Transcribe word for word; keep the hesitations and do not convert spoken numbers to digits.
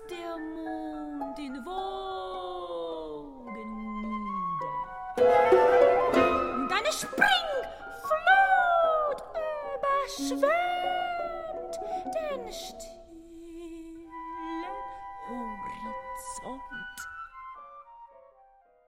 der Mond in Wogen nieder. Und eine Springflut überschwemmt den stillen Horizont.